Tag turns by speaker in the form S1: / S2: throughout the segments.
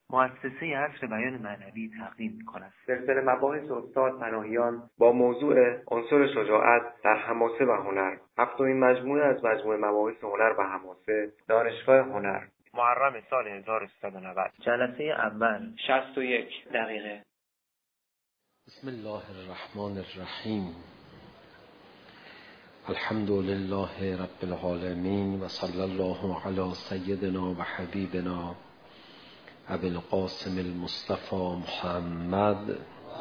S1: مؤسسه عصر بیان معنوی تقدیم می‌کند.
S2: سلسله مباحث استاد پناهیان با موضوع عنصر شجاعت در حماسه و هنر، هفتمین مجموعه از مجموعه مباحث هنر و حماسه، دانشگاه هنر،
S1: محرم سال 1390. جلسه اول 61 دقیقه.
S3: بسم الله الرحمن الرحیم. الحمد لله رب العالمین و صلی الله علی سیدنا و حبیبنا ابی القاسم المصطفى محمد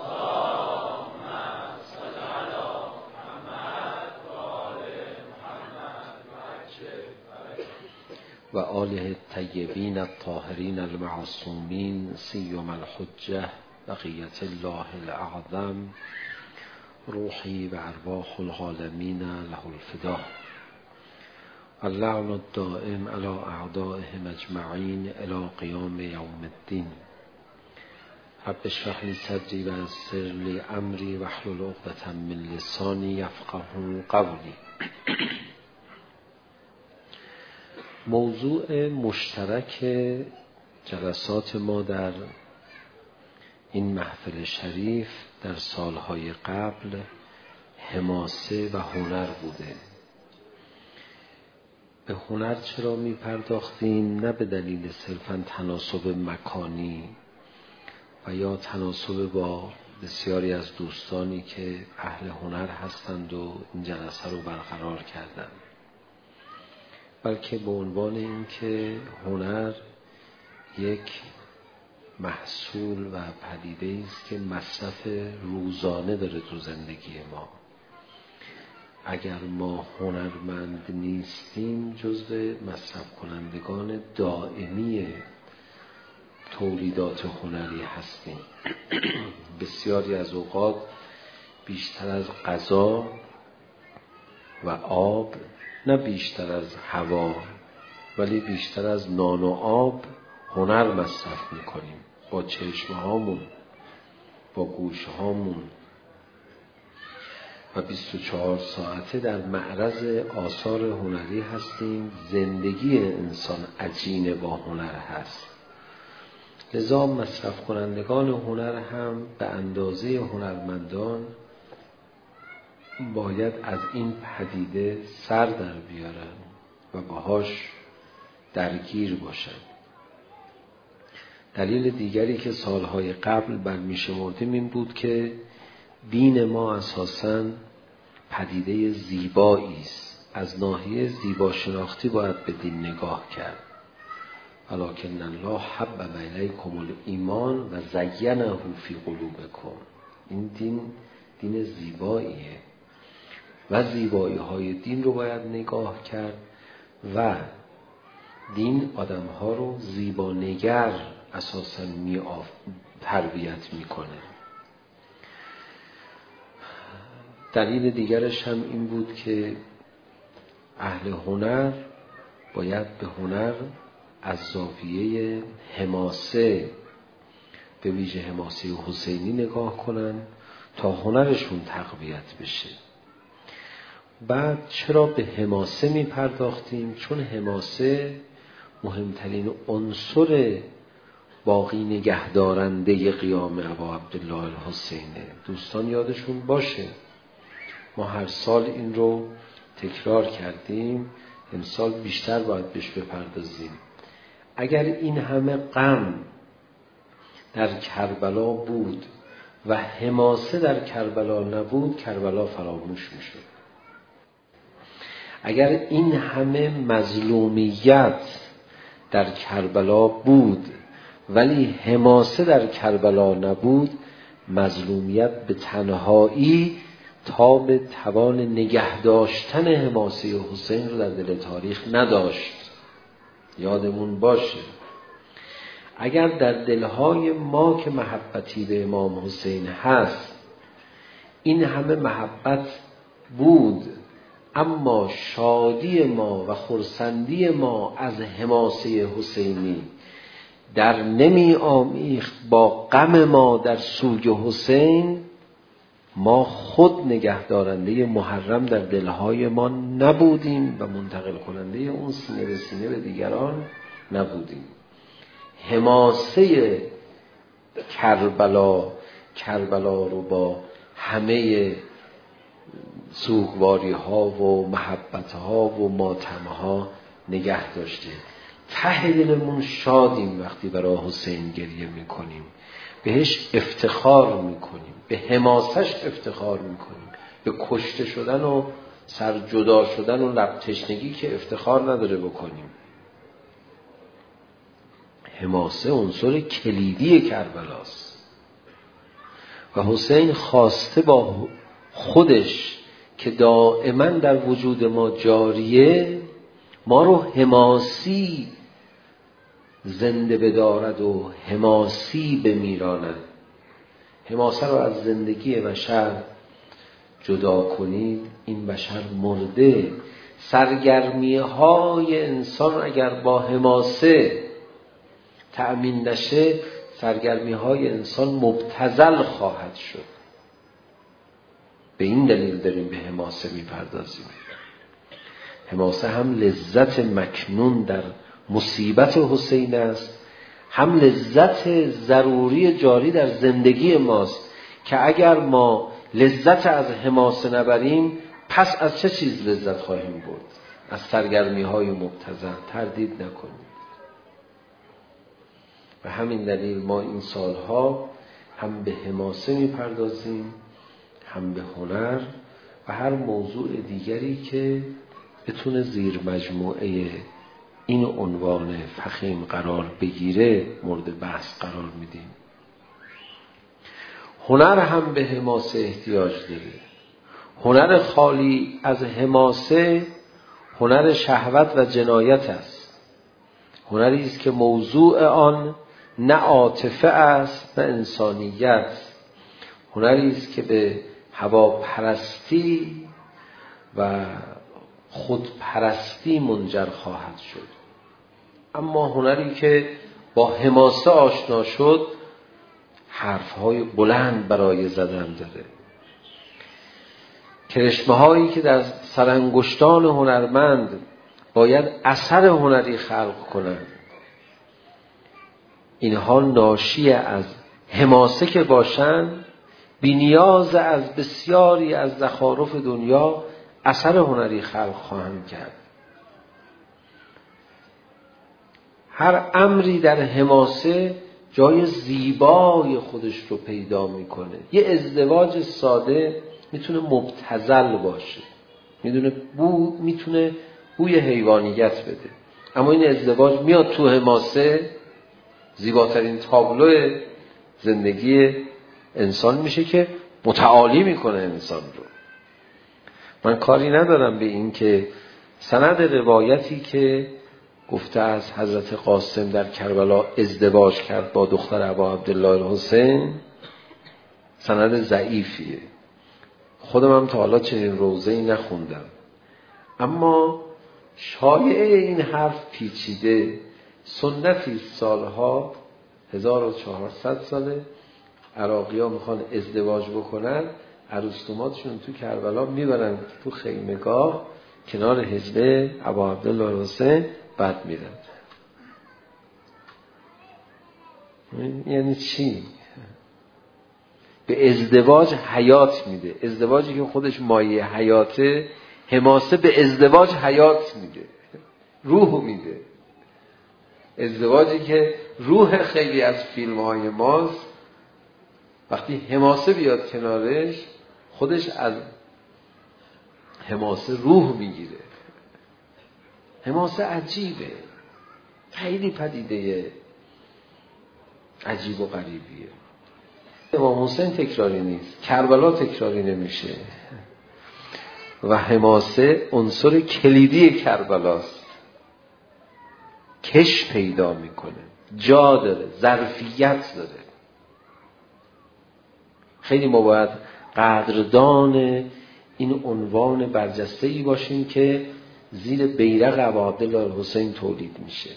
S3: و آله الطیبین الطاهرین المعصومین سیما الحجة بقیة الله الاعظم روحی و ارواح العالمین له الفدا. اللعن الدائم علی اعدائهم اجمعین الی قیام یوم الدین. رب اشرح لی صدری و یسر لی امری واحلل عقدة من لسانی یفقهوا قولی. موضوع مشترک جلسات ما در این محفل شریف در سالهای قبل حماسه و هنر بوده. به هنر چرا می پرداختیم؟ نه به دلیل صرفاً تناسب مکانی و یا تناسب با بسیاری از دوستانی که اهل هنر هستند و این جلسه رو برقرار کردند، بلکه به عنوان این که هنر یک محصول و پدیده است که مصرف روزانه داره تو زندگی ما. اگر ما هنرمند نیستیم جزو مصرف کنندگان دائمی تولیدات هنری هستیم. بسیاری از اوقات بیشتر از غذا و آب، نه بیشتر از هوا ولی بیشتر از نان و آب هنر مصرف میکنیم. با چشمهامون، با گوشهامون و 24 ساعته در معرض آثار هنری هستیم. زندگی انسان عجین با هنر هست. لذا مصرف کنندگان هنر هم به اندازه هنرمندان باید از این پدیده سر در بیارن و باهاش درگیر باشن. دلیل دیگری که سالهای قبل برمی‌شمردیم این بود که دین ما اساساً پدیده زیبایی است. از ناحیه زیبا شناختی باید به دین نگاه کرد. ولکن الله حبب الیکم الایمان و زینه فی قلوبکم. این دین زیباییه و زیبایی های دین رو باید نگاه کرد و دین آدم ها رو زیبانگر اساساً تربیت میکنه. دلیل دیگرش هم این بود که اهل هنر باید به هنر از زاویه حماسه، به ویژه حماسه حسینی نگاه کنن تا هنرشون تقویت بشه. بعد چرا به حماسه می پرداختیم؟ چون حماسه مهمترین عنصر باقی نگهدارنده قیام ابا عبدالله الحسینه. دوستان یادشون باشه ما هر سال این رو تکرار کردیم، امسال بیشتر باید بهش بپردازیم. اگر این همه غم در کربلا بود و حماسه در کربلا نبود، کربلا فراموش میشد. اگر این همه مظلومیت در کربلا بود ولی حماسه در کربلا نبود، مظلومیت به تنهایی تا به توان نگه داشتن حماسه حسین رو در دل تاریخ نداشت. یادمون باشه اگر در دلهای ما که محبتی به امام حسین هست این همه محبت بود، اما شادی ما و خرسندی ما از حماسه حسینی در نمی آمیخت با غم ما در سوی حسین، ما خود نگهدارنده محرم در دلهای ما نبودیم و منتقل کننده اون سینه به سینه به دیگران نبودیم. حماسه کربلا رو با همه سوگواری ها و محبت ها و ماتم ها نگه داشته. ته دلمون شادیم وقتی برای حسین گریه میکنیم، بهش افتخار میکنیم، به حماسش افتخار میکنیم. به کشته شدن و سر جدا شدن و لب تشنگی که افتخار نداره بکنیم. حماسه عنصر کلیدی کربلاست و حسین خواسته با خودش که دائما در وجود ما جاریه، ما رو حماسی زنده بدارد و حماسی بمیراند. حماسه رو از زندگی بشر جدا کنید، این بشر مرده. سرگرمی های انسان اگر با حماسه تأمین نشه، سرگرمی های انسان مبتذل خواهد شد. به این دلیل داریم به حماسه میپردازیم. حماسه هم لذت مکنون در مصیبت حسین است، هم لذت ضروری جاری در زندگی ماست که اگر ما لذت از حماسه نبریم پس از چه چیز لذت خواهیم برد؟ از سرگرمی های مبتذل. تردید نکنید. و همین دلیل ما این سالها هم به حماسه میپردازیم، هم به هنر و هر موضوع دیگری که بتونه زیر مجموعه این عنوان فخیم قرار بگیره مورد بحث قرار میدیم. هنر هم به حماسه احتیاج داره. هنر خالی از حماسه هنر شهوت و جنایت است. هنری است که موضوع آن نه عاطفه است نه انسانیت. هنری است که به هواپرستی و خودپرستی منجر خواهد شد. اما هنری که با حماسه آشنا شد حرفهای بلند برای زدن داره. کرشمه هایی که در سرانگشتان هنرمند باید اثر هنری خلق کنند، اینها ناشی از حماسه که باشند، بی نیاز از بسیاری از زخارف دنیا اثر هنری خلق خواهند کرد. هر امری در حماسه جای زیبای خودش رو پیدا میکنه. یه ازدواج ساده میتونه مبتذل باشه، میتونه بوی حیوانیت بده، اما این ازدواج میاد تو حماسه، زیباترین تابلو زندگی انسان میشه که متعالی میکنه انسان رو. من کاری ندارم به این که سند روایتی که گفته از حضرت قاسم در کربلا ازدواج کرد با دختر ابا عبدالله الحسین، سند ضعیفیه. خودم هم تا حالا چنین روزه‌ای نخوندم، اما شایعه این حرف پیچیده. سنتی سالها 1400 ساله عراقی ها میخوان ازدواج بکنن، عروس‌دامادشون تو کربلا میبرن تو خیمگاه کنار حجله ابا عبدالله الحسین، بعد میرن. یعنی چی؟ به ازدواج حیات میده. ازدواجی که خودش مایه حیاته، حماسه به ازدواج حیات میده، روح میده. ازدواجی که روح خیلی از فیلم های ماست، وقتی حماسه بیاد کنارش خودش از حماسه روح میگیره. حماسه عجیبه، خیلی پدیده عجیب و غریبیه. امام حسین تکراری نیست، کربلا تکراری نمیشه و حماسه عنصر کلیدی کربلاست. کش پیدا میکنه، جا داره، ظرفیت داره. خیلی ما باید قدردان این عنوان برجسته‌ای باشیم که زیر بیرق ابا عبدالله الحسین تولید میشه.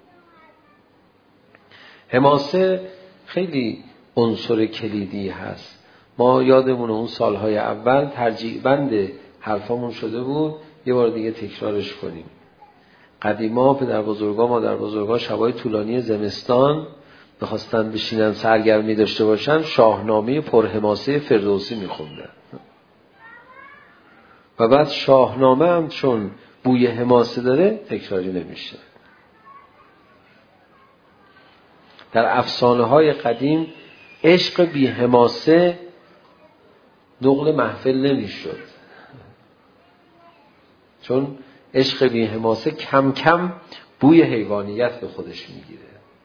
S3: حماسه خیلی عنصر کلیدی هست. ما یادمونه اون سالهای اول ترجیع بند حرفامون شده بود، یه بار دیگه تکرارش کنیم. قدیما پدر بزرگا مادر بزرگا شبای طولانی زمستان بخواستن بشینن سرگرمی داشته باشن شاهنامه پرحماسه فردوسی میخوندن و بعد شاهنامه هم چون بوی حماسه داره تکراری نمیشه. در افسانه های قدیم عشق بی حماسه نقل محفل نمیشد، چون عشق بی حماسه کم کم بوی حیوانیت به خودش میگیره.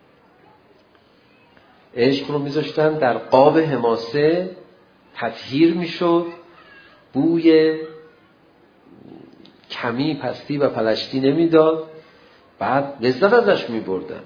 S3: عشق رو میذاشتن در قاب حماسه تطهیر میشد، بوی کمی پستی و پلشتی نمیداد، بعد لذت ازش میبردن.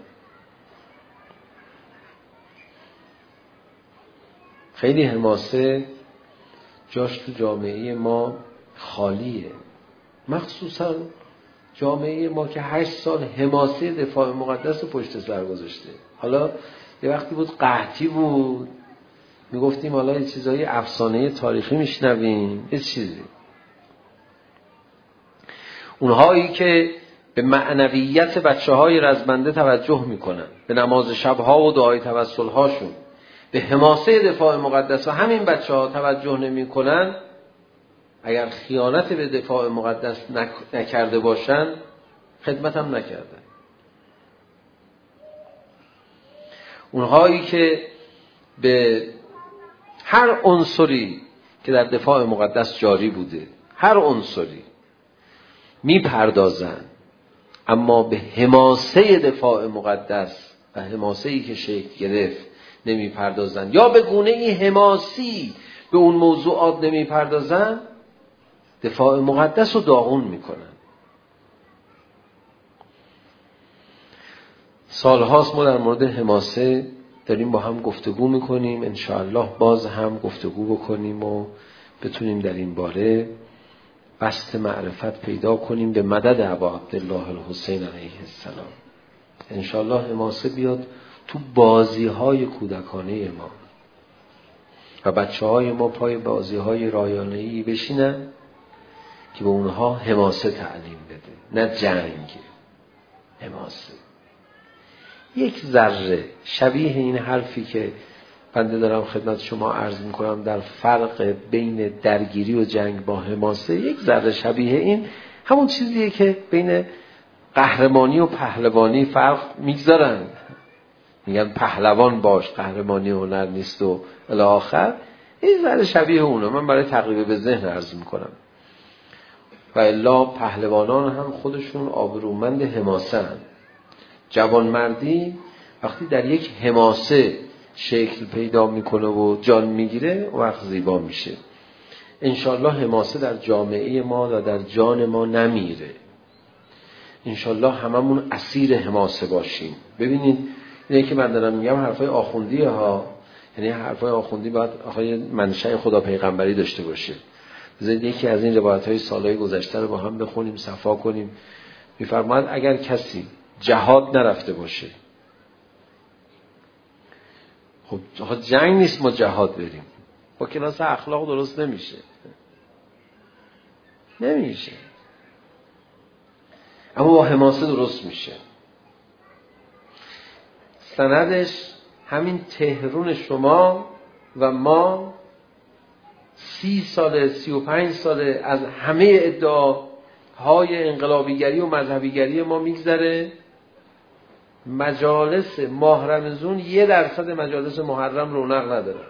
S3: خیلی حماسه جاش تو جامعه ما خالیه، مخصوصا جامعه ما که 8 سال حماسه دفاع مقدس رو پشت سر گذاشته. حالا یه وقتی بود قحطی بود میگفتیم حالا یه چیزایی افسانه تاریخی میشنویم، یه چیزی. اونهایی که به معنویت بچه‌های رزمنده توجه میکنن، به نماز شبها و دعای توسل‌هاشون، به حماسه دفاع مقدس و همین بچه‌ها توجه نمیکنن، اگر خیانت به دفاع مقدس نکرده باشن خدمت هم نکردن. اونهایی که به هر عنصری که در دفاع مقدس جاری بوده، هر عنصری میپردازن اما به حماسه دفاع مقدس و حماسه‌ای که شکل گرفت نمیپردازن یا به گونه‌ای حماسی به اون موضوعات نمیپردازن، دفاع مقدس رو داغون میکنن. سالهاست ما در مورد حماسه داریم با هم گفتگو میکنیم، انشاءالله باز هم گفتگو بکنیم و بتونیم در این باره بسط معرفت پیدا کنیم به مدد ابا عبدالله الحسین علیه السلام. انشاءالله حماسه بیاد تو بازی‌های کودکانه ما و بچه‌های ما پای بازی‌های رایانه‌ای بشینن که به اونها حماسه تعلیم بده، نه جنگ. حماسه یک ذره شبیه این حرفی که بنده دارم خدمت شما عرض میکنم در فرق بین درگیری و جنگ با حماسه، یک ذره شبیه این همون چیزیه که بین قهرمانی و پهلوانی فرق میگذارن. میگن پهلوان باش، قهرمانی هنر نیست و الی آخر. این ذره شبیه اونه. من برای تقریب به ذهن عرض میکنم. و الا پهلوانان هم خودشون آبرومند حماسه هستند. جوانمردی وقتی در یک حماسه شکل پیدا میکنه و جان میگیره وقت زیبا میشه. انشالله حماسه در جامعه ما و در جان ما نمیره. انشالله هممون اسیر حماسه باشیم. ببینید اینه که من دارم میگم حرفای آخوندیه ها، یعنی حرفای آخوندی باید آخوی منشأ خدا پیغمبری داشته باشه. بذارید یکی از این روایت‌های سالهای گذشته رو با هم بخونیم، صفا کنیم. میفرماید اگر کسی جهاد نرفته باشه، خب جنگ نیست ما جهاد بریم، با کلاس اخلاق درست نمیشه. اما با حماسه درست میشه. سندش همین تهرون شما و ما 30 ساله 35 ساله از همه ادعاهای انقلابیگری و مذهبیگری ما میگذره. مجالس ماه رمضان 1% مجالس محرم رونق نداره.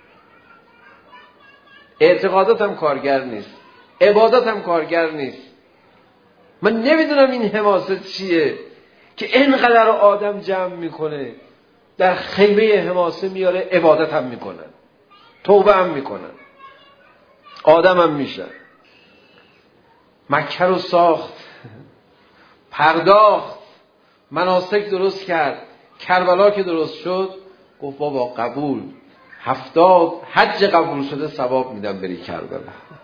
S3: اعتقادات هم کارگر نیست، عبادت هم کارگر نیست. من نمیدونم این حماسه چیه که اینقدر آدم جمع میکنه، در خیمه حماسه میاره، عبادت هم میکنن، توبه هم میکنن، آدم هم میشن. مکه رو ساخت، پرداخت، مناسک درست کرد. کربلا که درست شد گفت بابا قبول، 70 حج قبول شده، ثواب میدم بری کربلا.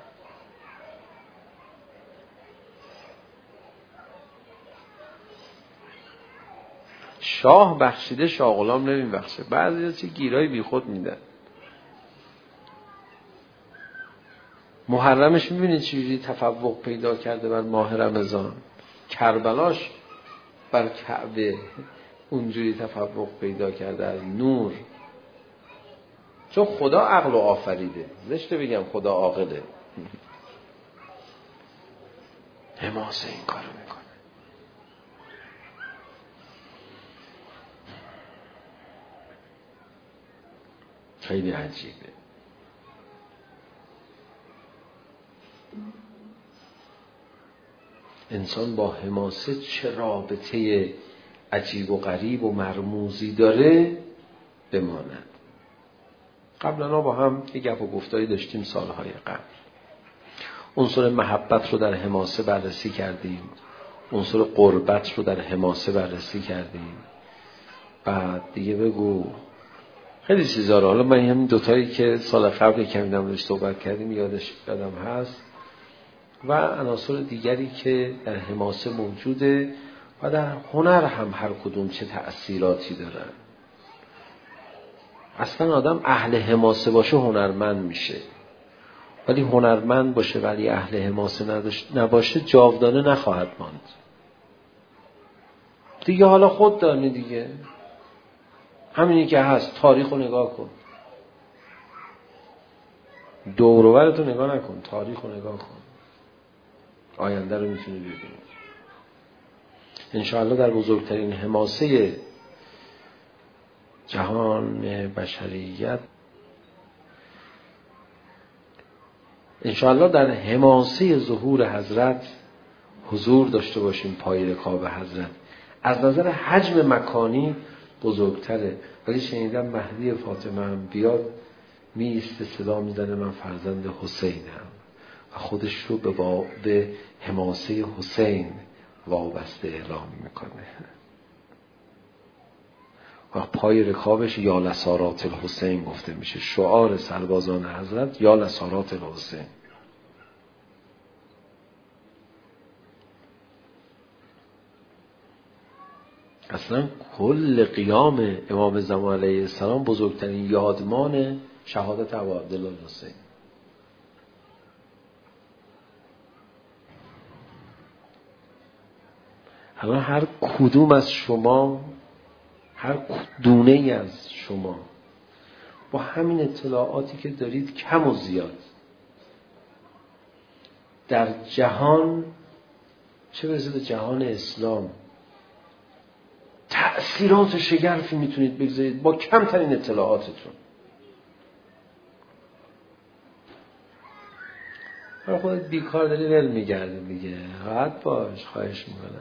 S3: شاه بخشیده، شاه غلام نمیبخشه. بعضی چه گیرای بی خود میدن. محرمش میبینید چجوری تفوق پیدا کرده بر ماه رمضان. کربلاش بر کعبه اونجوری تفوق پیدا کرده از نور؟ چون خدا عقل و آفریده. زشته بگم خدا عاقله. حماسه این کارو میکنه. خیلی عجیبه. انسان با حماسه چه رابطه عجیب و غریب و مرموزی داره بماند. قبلا با هم یه گپ و گفتاری داشتیم سالهای قبل. عنصر محبت رو در حماسه بررسی کردیم، عنصر قربت رو در حماسه بررسی کردیم. بعد دیگه بگو خیلی چیزا رو، حالا من همین دوتایی که سال قبل کمی نمونش صحبت کردیم یادم هست و عناصر دیگری که در حماسه موجوده و در هنر هم هر کدوم چه تأثیراتی دارن. اصلا آدم اهل حماسه باشه هنرمند میشه، ولی هنرمند باشه ولی اهل حماسه نباشه جاودانه نخواهد ماند دیگه. حالا خود دانی دیگه، همینی که هست. تاریخ رو نگاه کن، دور و برتو نگاه نکن، تاریخ رو نگاه کن، آینده رو میتونی ببینی. انشاءالله در بزرگترین حماسه جهان بشریت، انشاءالله در حماسه ظهور حضرت حضور داشته باشیم پای رکاب حضرت. از نظر حجم مکانی بزرگتره، ولی شنیدم مهدی فاطمه هم بیاد میسته صدا میزنه من فرزند حسینم و خودش رو به حماسه حسین وابسته اعلام میکنه و پای رکابش یا لسارات الحسین گفته میشه. شعار سربازان حضرت یا لسارات الحسین. اصلا کل قیام امام زمان علیه السلام بزرگترین یادمان شهادت ابا عبدالله الحسین. الان هر کدوم از شما، هر دونه ای از شما با همین اطلاعاتی که دارید کم و زیاد در جهان، چه برسه به جهان اسلام، تأثیرات شگرفی میتونید بگذارید با کمترین اطلاعاتتون. برای خودت بیکار داری ول میگردی دیگه، راحت باش، خواهش میکنه.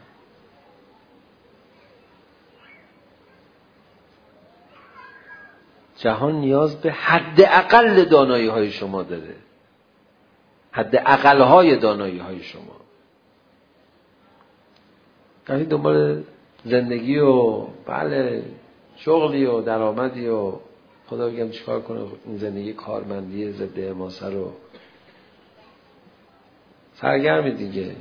S3: جهان نیاز به حداقل دانایی های شما داره، حداقل های دانایی های شما. یعنی دنبال زندگی و بله شغلی و درآمدی و خدا بگم چیکار کنه این زندگی کارمندی ضد حماسه رو سرگرمی دیگه.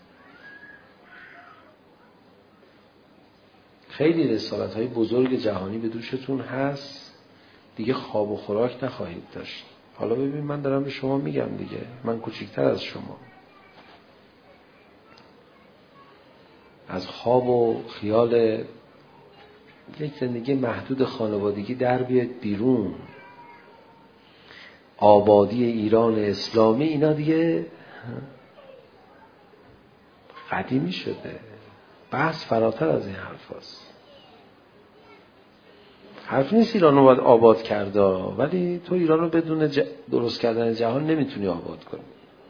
S3: خیلی رسالت های بزرگ جهانی به دوشتون هست دیگه، خواب و خوراک نخواهید داشت. حالا ببین من دارم به شما میگم دیگه، من کوچکتر از شما. از خواب و خیال یک زندگی محدود خانوادگی در بیاد بیرون. آبادی ایران اسلامی اینا دیگه قدیمی شده، بحث فراتر از این حرف هست. حرف نیست ایران رو باید آباد کرده، ولی تو ایران رو بدون درست کردن جهان نمیتونی آباد کنی.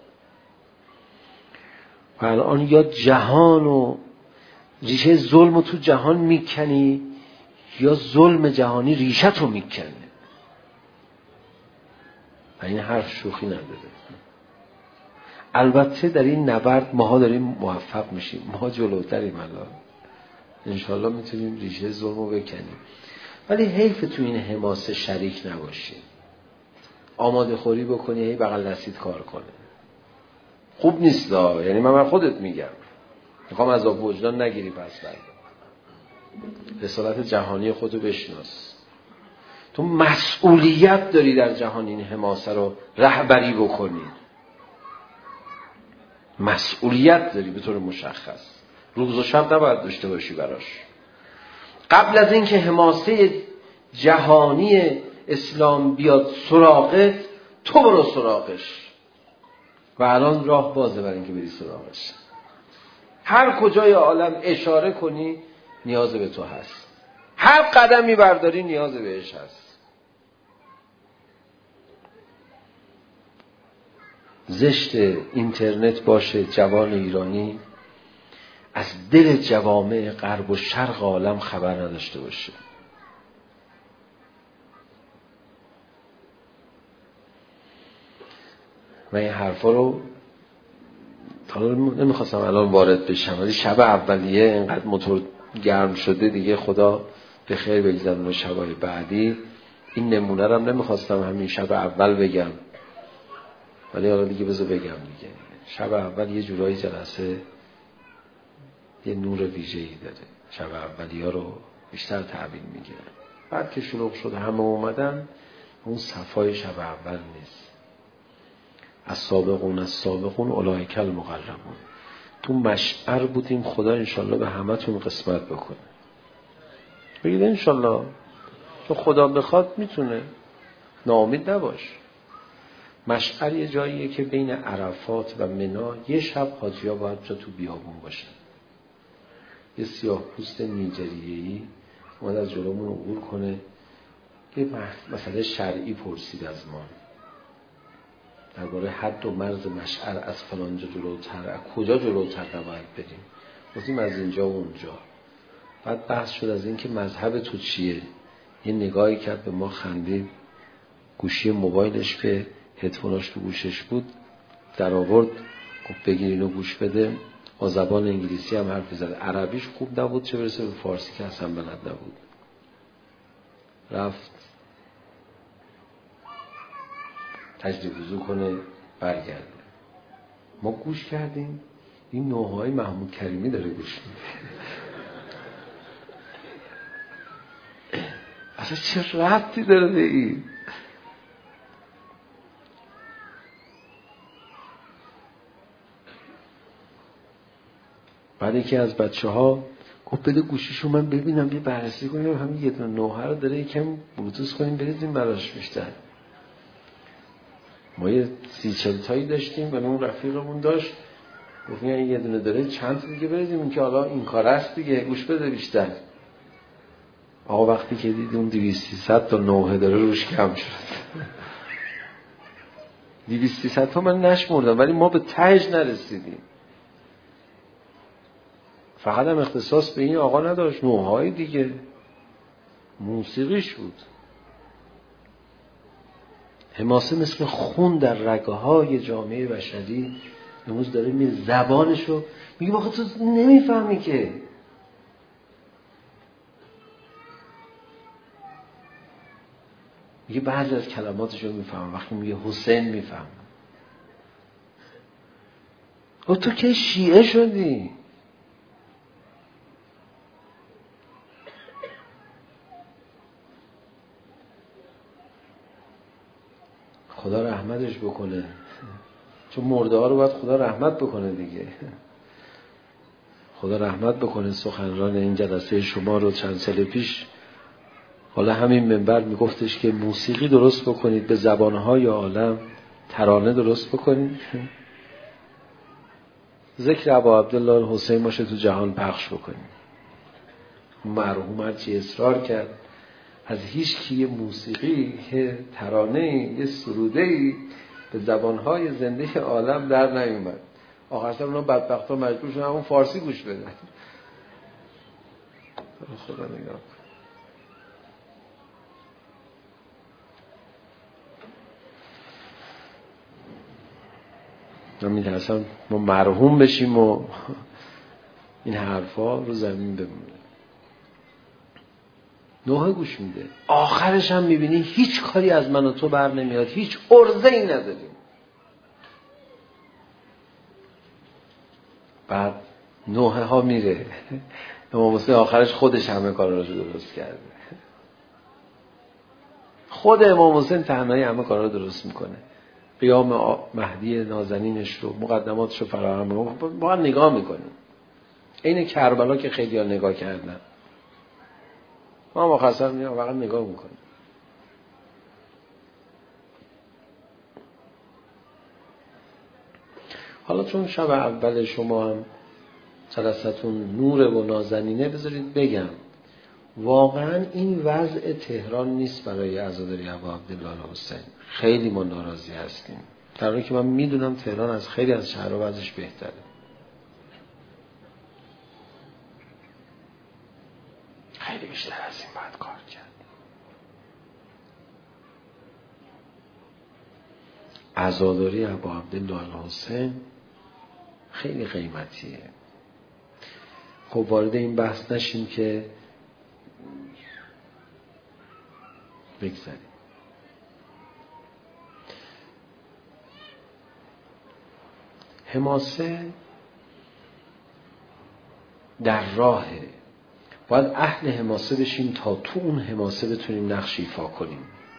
S3: و الان یا جهان و ریشه ظلم رو تو جهان میکنی یا ظلم جهانی ریشت رو میکنه. و این حرف شوخی نداره. البته در این نبرد ماها داریم موفق میشیم، ما جلوتریم الان، انشالله میتونیم ریشه ظلم رو بکنیم. ولی حیف تو این حماسه شریک نباشی، آماده خوری بکنی هی بغل دستیت کار کنه، خوب نیست. یعنی من خودت میگم، میخوام از وجدان نگیری. پس برد رسالت جهانی خودو بشناس. تو مسئولیت داری در جهان این حماسه رو رهبری بکنی، مسئولیت داری به طور مشخص. روز و شب نباید داشته باشی براش. قبل از اینکه حماسه جهانی اسلام بیاد سراغت، تو برو سراغش و الان راه بازه برای اینکه بری سراغش. هر کجای عالم اشاره کنی نیاز به تو هست، هر قدمی برداری نیاز بهش هست. زشت اینترنت باشه جوان ایرانی از دل جوامع غرب و شرق عالم خبر نداشته باشه. من این حرفا رو حالا نمیخواستم الان وارد بشم، ولی شب اولیه اینقدر موتور گرم شده دیگه، خدا به خیر بگذرونه شبای بعدی. این نمونه رو هم نمیخواستم همین شب اول بگم، ولی حالا دیگه بذار بگم دیگه. شب اول یه جورایی جلسه یه نور ویژه‌ای داره، شب اولی ها رو بیشتر تعبیر میگیرن. بعد که شروع شد همه اومدن، اون صفای شب اول نیست. از سابقون اولئک المقربون. تو مشعر بودیم، خدا انشالله به همتون قسمت بکنه. بگید انشالله، چون خدا بخواد میتونه، ناامید نباش. مشعر یه جاییه که بین عرفات و منی یه شب حاجی‌ها باید جا تو بیابون باشن. یه سیاه پوست نیجریه‌ای اومد از جلومون عبور کنه، یه مسئله شرعی پرسید از ما درباره حد و مرز مشعر، از فلانجا جلوتر، از کجا جلوتر نباید بریم. گفتیم از اینجا و اونجا. بعد بحث شد از این که مذهب تو چیه. یه نگاهی کرد به ما، خندید، گوشی موبایلش که هدفوناش تو گوشش بود در آورد، گفت بگیر اینو گوش بده. با زبان انگلیسی هم حرف زد، عربیش خوب نبود، چه برسه به فارسی که اصلا بلد نبود. رفت تجدید وضو کنه برگرده. ما گوش کردیم، این نوحه‌های محمود کریمی داره گوش میده. اصلا چه ربطی داره به این؟ بعد یکی از بچه‌ها گفت بده گوشیشو من ببینم، یه بررسی کنیم، همین یه دونه نوحه رو داره، یکم بلوتوث کنیم بریزیم براش بیشتر. ما یه 30-40 تایی داشتیم و اون رفیقمون داشت، گفتیم یه دونه داره چند تا دیگه بریزیم، این که حالا این کار است دیگه، گوش بده بیشتر. آقا وقتی که دید اون 200-300 تا نوحه داره روش کم شد. 200-300 تا من نشمردم، ولی ما به تهش نرسیدیم. فقط هم اختصاص به این آقا نداشت، نوعهای دیگه موسیقیش بود. حماسه مثل خون در رگه‌های جامعه بشری امروز داره میره، زبانشو میگه واقعا تو نمیفهمی که. میگه بعضی از کلماتشو میفهمم، وقتی میگه حسین میفهمم. او تو که شیعه شدی؟ خدا رحمتش بکنه، چون مرده ها رو باید خدا رحمت بکنه دیگه. خدا رحمت بکنه سخنران این جلسه شما رو چند سال پیش. حالا همین منبر میگفتش که موسیقی درست بکنید، به زبانهای عالم ترانه درست بکنید، ذکر ابا عبدالله الحسین باشه تو جهان پخش بکنید. مرحوم هرچی اصرار کرد از هیچ کی یه موسیقی، یه ترانه، یه سروده‌ای به زبانهای زنده عالم در نیومد. آخر سر اونا بدبخت‌ها مجبور شدن همون فارسی گوش بدن. خدا نگاه. من می‌ترسم ما مرحوم بشیم و این حرفا رو زمین بمونه. نوحه گوش میده، آخرش هم میبینی هیچ کاری از من و تو بر نمیاد، هیچ عرضه‌ای نداریم. بعد نوحه ها میره، امام حسین آخرش خودش همه کارا رو درست کرده. خود امام حسین تنهایی همه کارا رو درست میکنه. قیام مهدی نازنینش رو، مقدماتش رو فراهم میکنه. ما نگاه میکنیم این کربلا که خیلی ها نگاه کردن، ما مختصر میام فقط نگاه میکنیم. حالا چون شب اول شما هم جلستون نور و نازنینه، بذارید بگم واقعا این وضع تهران نیست برای عزاداری ابا عبدالله الحسین. خیلی ما ناراضی هستیم، در حالی که من میدونم تهران از خیلی از شهرها وضعش بهتره. خیلی بیشتر از این باید کار کرد. عزاداری ابا عبدالله الحسین خیلی قیمتیه. خب وارد این بحث نشیم که بگذاریم. حماسه در راهه، باید اهل حماسه بشیم تا تو اون حماسه بتونیم نقش ایفا کنیم.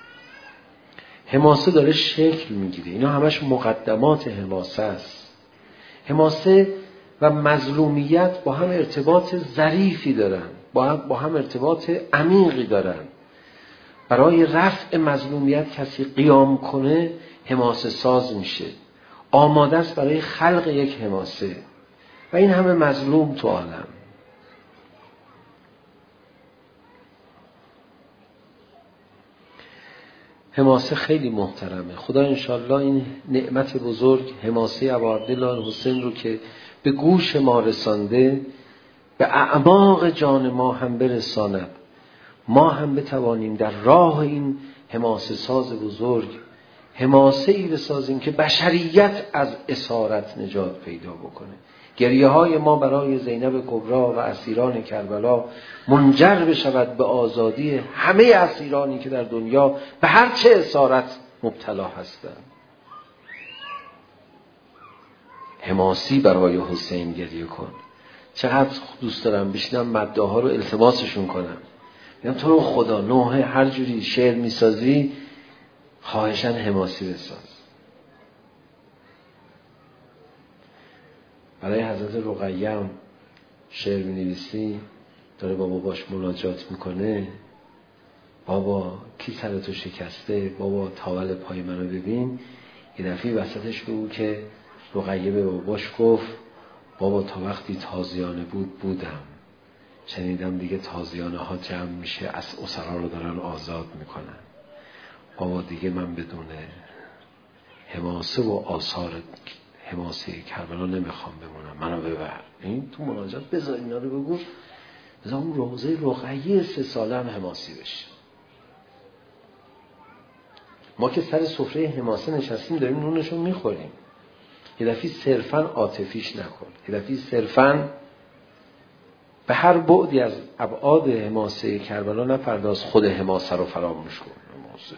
S3: حماسه داره شکل میگیره، اینا همش مقدمات حماسه است. حماسه و مظلومیت با هم ارتباط ظریفی دارن، با هم ارتباط عمیقی دارن. برای رفع مظلومیت کسی قیام کنه حماسه ساز میشه، آماده است برای خلق یک حماسه. و این همه مظلوم تو عالم. حماسه خیلی محترمه. خدا انشالله این نعمت بزرگ حماسه ابا عبدالله الحسین رو که به گوش ما رسانده به اعماق جان ما هم برساند، ما هم بتوانیم در راه این حماسه ساز بزرگ حماسه ای بسازیم که بشریت از اسارت نجات پیدا بکنه. گریه های ما برای زینب کبری و اسیران کربلا منجر بشود به آزادی همه اسیرانی که در دنیا به هر چه اسارت مبتلا هستند. حماسی برای حسین گریه کن. چقدر دوست دارم بشینم مداح ها رو التماسشون کنم، میگم تو رو خدا نوحه هر جوری شعر میسازی خواهشاً حماسی بساز. برای حضرت رقیه هم شعر می‌نویسی، داره با باباش مناجات میکنه، بابا کی سرتو شکسته، بابا تاول پای منو ببین. یه دفعه وسطش بگو که رقیه به باباش گفت بابا تا وقتی تازیانه بودم، شنیدم دیگه تازیانه ها جمع میشه، از اسرا رو دارن آزاد میکنن، بابا دیگه من بدون حماسه و آثار حماسه کربلا نمیخوام بمونم، منو ببر. این تو مناجات بذار اینا رو بگو، بذار اون روضه رقیه 3 ساله هم حماسی بشه. ما که سر سفره حماسه نشستیم داریم نونشو میخوریم. یه دفعه صرفاً عاطفیش نکن، یه دفعه صرفاً به هر بعدی از ابعاد حماسه کربلا نپرداز، خود حماسه رو فراموش کن. حماسه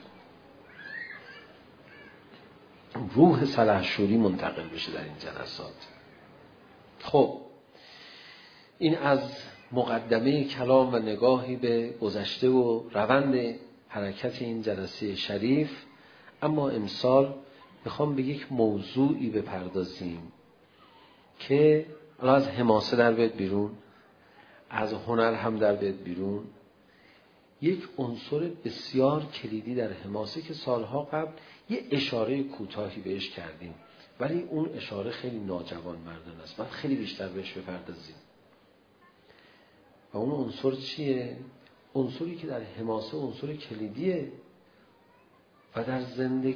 S3: روح سلحشوری منتقل بشه در این جلسات. خب این از مقدمه کلام و نگاهی به گذشته و روند حرکت این جلسه شریف. اما امسال میخوام به یک موضوعی بپردازیم که الان از حماسه در بیاد بیرون، از هنر هم در بیاد بیرون. یک عنصر بسیار کلیدی در حماسه که سالها قبل یه اشاره کوتاهی بهش کردیم، ولی اون اشاره خیلی ناجوان مردانه است، باید خیلی بیشتر بهش بپردازیم. و اون عنصر چیه؟ عنصری که در حماسه عنصر کلیدیه و در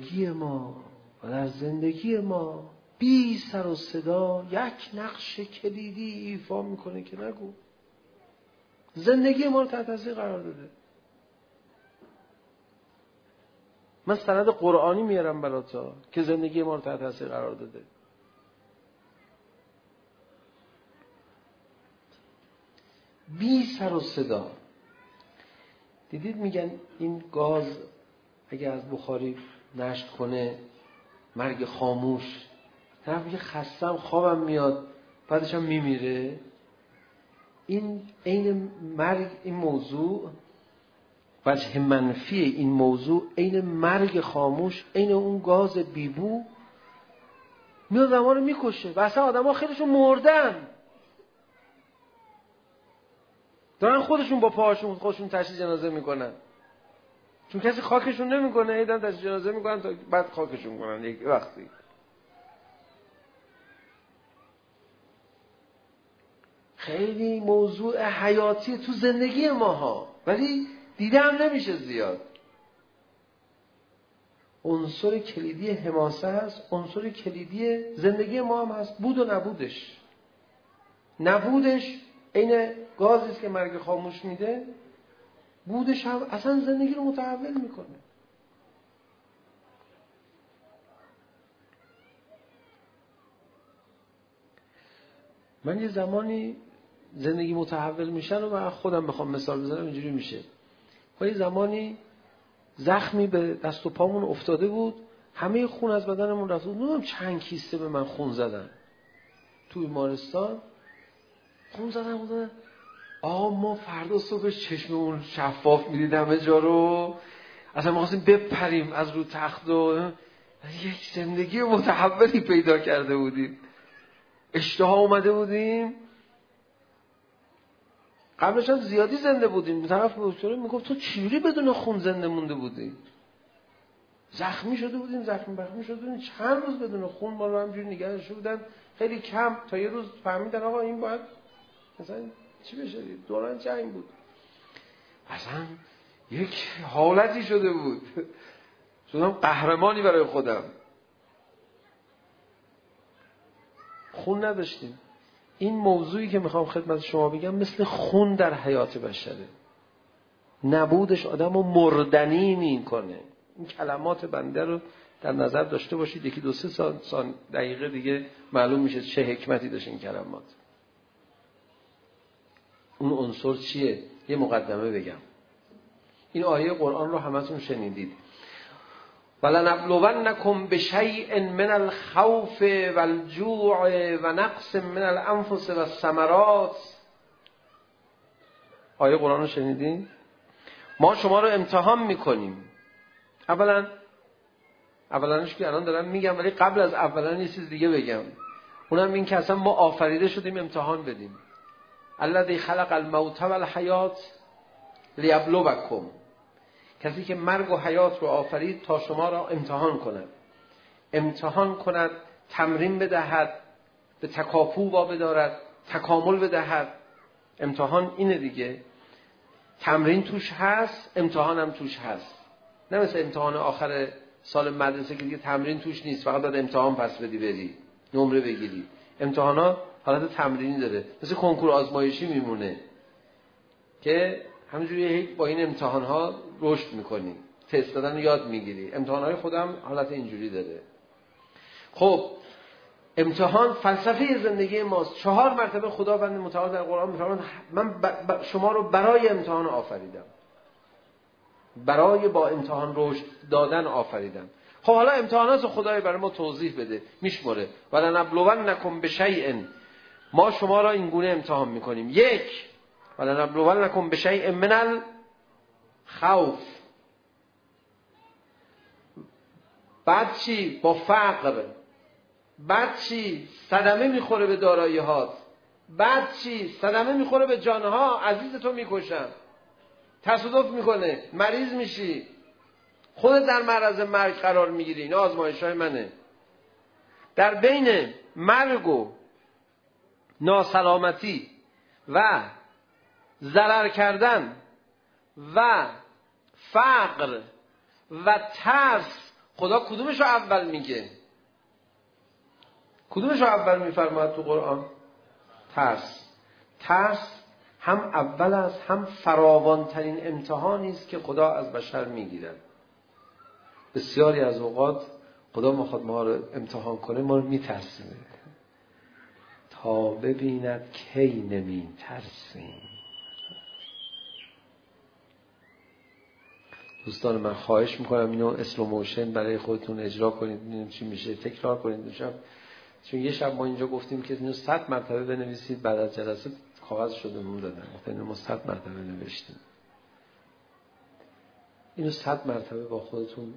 S3: زندگی ما بی سر و صدا یک نقش کلیدی ایفا میکنه که نگو. زندگی ما رو تحت تاثیر قرار داده. من سند قرآنی میارم براتا که زندگی ما رو تحت تاثیر قرار داده. بی سر و صدا. دیدید میگن این گاز اگه از بخاری نشت کنه مرگ خاموش، طرف میگه خستم خوابم میاد بعدش هم میمیره. این عین مرگ، این موضوع وجه منفی این موضوع عین مرگ خاموش، عین اون گاز بیبو میاد آدم رو میکشه و اصلا آدم ها خیلیشون مردن. دارن خودشون با پاهاشون خودشون تشییع جنازه میکنن، چون کسی خاکشون نمیکنه، ایدن تشییع جنازه میکنن تا بعد خاکشون کنن یک وقتی. خیلی موضوع حیاتی تو زندگی ماها، ولی دیده هم نمیشه زیاد. عنصر کلیدی حماسه هست، عنصر کلیدی زندگی ما هم هست. بود و نبودش. نبودش این گازی است که مرگ خاموش میده، بودش هم اصلا زندگی رو متحول میکنه. من یه زمانی زندگی متحول میشن و من خودم بخوام مثال بزنم اینجوری میشه. یه زمانی زخمی به دست و پامون افتاده بود، همه خون از بدنمون رفت بود. نمیدونم چند کیسه به من خون زدن توی بیمارستان. خون زدن. ما فردا صبحش چشممون شفاف میدید همه جا رو، اصلا ما خواستیم بپریم از رو تخت و یک زندگی متحولی پیدا کرده بودیم. اشتها اومده بودیم. قبلش هم زیادی زنده بودیم. طرف دکتر میگفت تو چجوری بدون خون زنده مونده بودی؟ زخمی شده بودیم، زخمی شده بودیم، چند روز بدون خون ما رو همجوری نگه داشته بودن، خیلی کم، تا یه روز فهمیدن آقا این باید مثلا چی بشه، دوران جنگ بود. اصلا یک حالتی شده بود، شدم قهرمانی برای خودم. خون نداشتیم. این موضوعی که میخوام خدمت شما بگم مثل خون در حیات بشره. نبودش آدم رو مردنی میکنه. این کلمات بنده رو در نظر داشته باشید. یکی دو سه دقیقه دیگه معلوم میشه چه حکمتی داشت این کلمات. اون عنصر چیه؟ یه مقدمه بگم. این آیه قرآن رو همتون شنیدید. وَلَنَبْلُوَنَّكُمْ بِشَيْءٍ مِّنَ الْخَوْفِ وَالْجُوعِ وَنَقْصٍ مِّنَ الْأَنفُسِ وَالثَّمَرَاتِ. آیه قرآن رو شنیدین؟ ما شما رو امتحان میکنیم. اولانش که الان دارم میگم، ولی قبل از اولان یه چیز دیگه بگم. اونم این که اصلا ما آفریده شدیم امتحان بدیم. الذی خلق الموت والحیات لیبلوکم. کسی که مرگ و حیات رو آفرید تا شما را امتحان کند، تمرین بدهد، به تکاپو وابدارد، تکامل بدهد. امتحان اینه دیگه. تمرین توش هست، امتحان هم توش هست. نه مثل امتحان آخر سال مدرسه که دیگه تمرین توش نیست، فقط باید امتحان پس بدی بری نمره بگیری. امتحانا حالت تمرینی داره، مثل کنکور آزمایشی میمونه که همینجوری با این امتحان‌ها رشد می‌کنی، تست دادن رو یاد می‌گیری. امتحان‌های خودم حالت اینجوری داره. خب امتحان فلسفه زندگی ماست. 4 مرتبه خداوند متعال در قرآن می‌فرماید من شما رو برای امتحان آفریدم، برای با امتحان رشد دادن آفریدم. خب حالا امتحانات خدای برای ما توضیح بده، میشمره. وَلَنَبْلُوَنَّكُمْ بِشَیْءٍ. ما شما را این گونه امتحان می‌کنیم. 1 وَلَنَبْلُوَنَّكُمْ بِشَیْءٍ مِّنَ الْخَوْفِ. بعد چی؟ با فقر. بعد چی؟ صدمه میخوره به دارایی‌هات. بعد چی؟ صدمه میخوره به جانها، عزیز تو میکشن، تصادف میکنه، مریض میشی، خودت در معرض مرگ قرار میگیری. این آزمایش‌های منه. در بین مرگ و ناسلامتی و ضرر کردن و فقر و ترس، خدا کدومش رو اول میگه؟ کدومش رو اول میفرماید تو قرآن؟ ترس هم اول است، هم فراوانترین امتحانی است که خدا از بشر میگیرد. بسیاری از اوقات خدا میخواد ما رو امتحان کنه، ما رو میترسونه تا ببیند کی نمیترسیم. دوستان من خواهش میکنم اینو اسلو موشن برای خودتون اجرا کنید، ببینیم چی میشه، تکرار کنید. چون یه شب ما اینجا گفتیم که اینو 100 مرتبه بنویسید، بعد از جلسه کاغذ شدمون دادن، گفتن ما 100 مرتبه نوشتیم. اینو 100 مرتبه با خودتون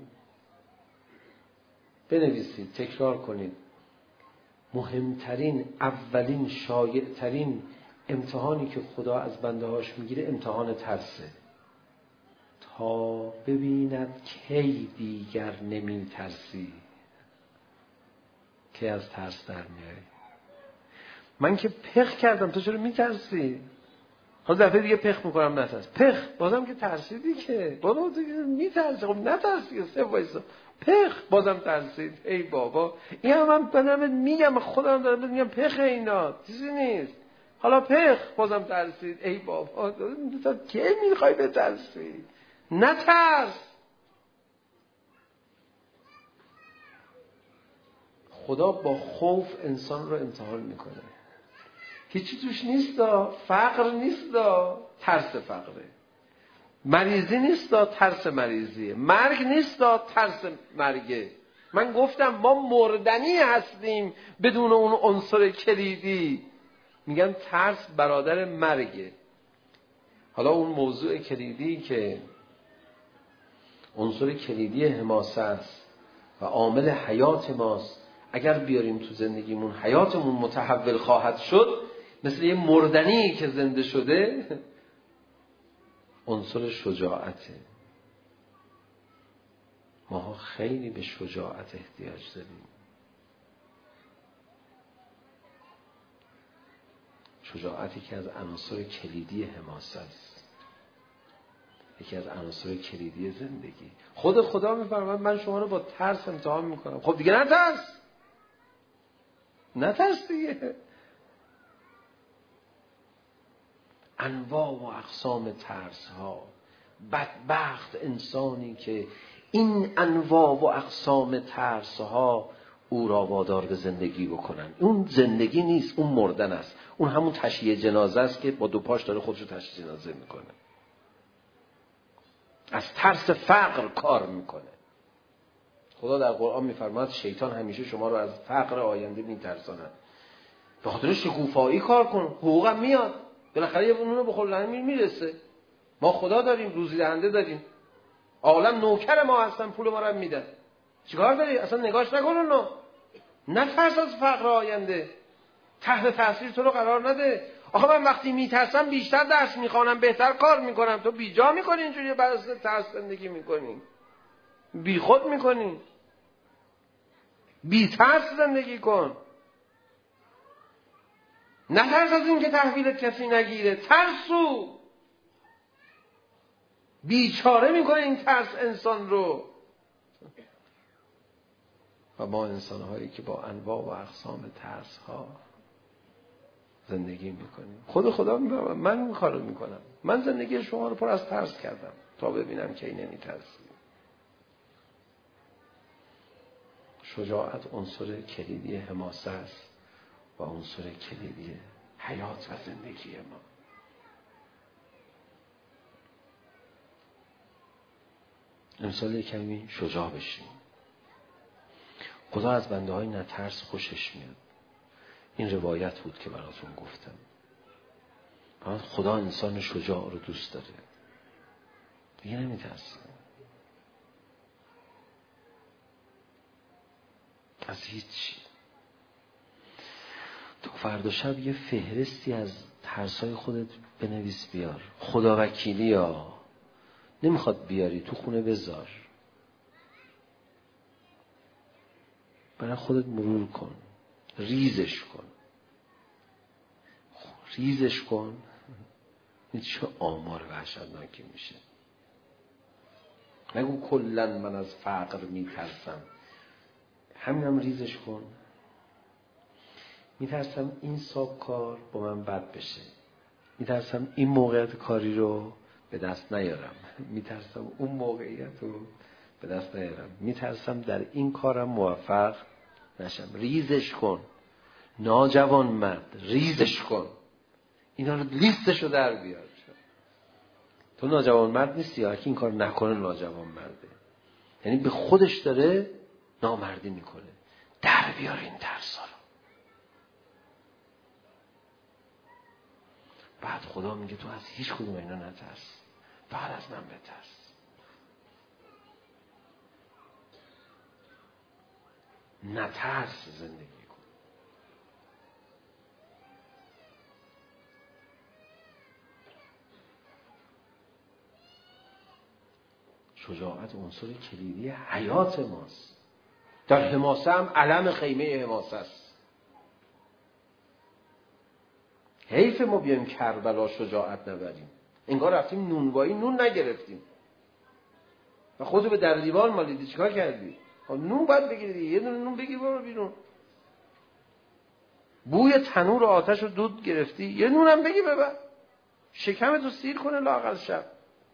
S3: بنویسید، تکرار کنید. مهمترین، اولین، شایعترین امتحانی که خدا از بنده هاش میگیره امتحان ترسه، تا ببیند کی دیگر نمی ترسی. کی از ترس در میای؟ من که پخ کردم، تو چرا میترسی؟ حالا دفعه دیگه پخ میکنم نترس. پخ بازم که ترسیدی، که بابا تو میترسی، خب نترسی، سه وایسا. پخ بازم ترسید. ای بابا این هم من دارم میگم، خودم دارم میگم پخ اینا چیزی نیست. حالا پخ بازم ترسید. ای بابا تو کی میخوای بترسی؟ نترس. خدا با خوف انسان رو امتحان میکنه. هیچی توش نیستا، فقر نیستا، ترس فقره. مریضی نیستا، ترس مریضیه. مرگ نیستا، ترس مرگه. من گفتم ما مردنی هستیم بدون اون عنصر کلیدی. میگن ترس برادر مرگه. حالا اون موضوع کلیدی که عنصر کلیدی حماسه است و عامل حیات ماست، اگر بیاریم تو زندگیمون حیاتمون متحول خواهد شد. مثل یه مردنی که زنده شده، عنصر شجاعته. ما خیلی به شجاعت احتیاج داریم. شجاعتی که از عناصر کلیدی حماسه است، یکی از عناصر کلیدی زندگی. خود خدا میفرماید من شما رو با ترس امتحان میکنم. خب دیگه نترس دیگه. انواع و اقسام ترس ها. بدبخت انسانی که این انواع و اقسام ترس ها او را وادار به زندگی بکنن. اون زندگی نیست، اون مردن است. اون همون تشییع جنازه است که با دو پاش داره خودشو تشییع جنازه میکنه. از ترس فقر کار میکنه. خدا در قرآن میفرماید شیطان همیشه شما رو از فقر آینده میترساند. به خاطر شکوفایی کار کن، حقوقم میاد. بالاخره یه نون بخور لحن میرسه. ما خدا داریم، روزی دهنده داریم. عالم نوکر ما هستن، پول ما رو میدن. چیکار داری؟ اصلا نگاش نکن اونو. نترس از فقر آینده. تحت تاثیر تو رو قرار نده. آخه من وقتی میترسم بیشتر درس میخوانم، بهتر کار میکنم. تو بیجا میکنی، اینجوری بر اساس ترس زندگی میکنی، بی خود میکنی. بی ترس زندگی کن. نترس از این که تحویلت کسی نگیره. ترسو بیچاره میکنه این ترس انسان رو. و ما انسان هایی که با انواع و اقسام ترس ها زندگی میکنیم. خدا میفرماید من این کارو میکنم. من زندگی شما رو پر از ترس کردم تا ببینم که این نمیترسی. شجاعت عنصر کلیدی حماسه است و عنصر کلیدی حیات و زندگی ما. امسال کمی شجاع بشیم. خدا از بنده های نترس خوشش میاد. این روایت بود که براتون گفتم. خدا انسان شجاع رو دوست داره. دیگه نمیترسه از هیچی. تو فردا شب یه فهرستی از ترسای خودت بنویس بیار. خدا وکیلی ها نمیخواد بیاری تو خونه بذار. برای خودت مرور کن. ریزش کن. این چه آمار وحشتناکی میشه. نگو کلن من از فقر میترسم. همینم ریزش کن. میترسم این صاحب کار با من بد بشه. میترسم این موقعیت کاری رو به دست نیارم. میترسم اون موقعیت رو به دست نیارم. میترسم در این کارم موفق نشم. ریزش کن. ناجوان مرد، ریزش کن. اینا رو لیستشو در بیار. تو ناجوان مرد نیستی، هر کی این کار نکنه ناجوان مرده. یعنی به خودش داره نامردی میکنه. در بیار این ترسا رو. بعد خدا میگه تو از هیچ کدوم اینا نترس، فقط از من بترس. نترس زندگی کن. شجاعت عنصر کلیدی حیات ماست. در حماسه هم علم خیمه حماسه است. حیف ما بیایم کربلا شجاعت نبریم، انگار رفتیم نونوایی نون نگرفتیم و خودتو به در دیوار مالیدی. چیکار کردی؟ نون باید بگیری دیگه، یه دونه نون بگیر برو بیرون. بوی تنور و آتش و دود گرفتی، یه نونم بگی ببر، شکمتو سیر کنه لااقل شب.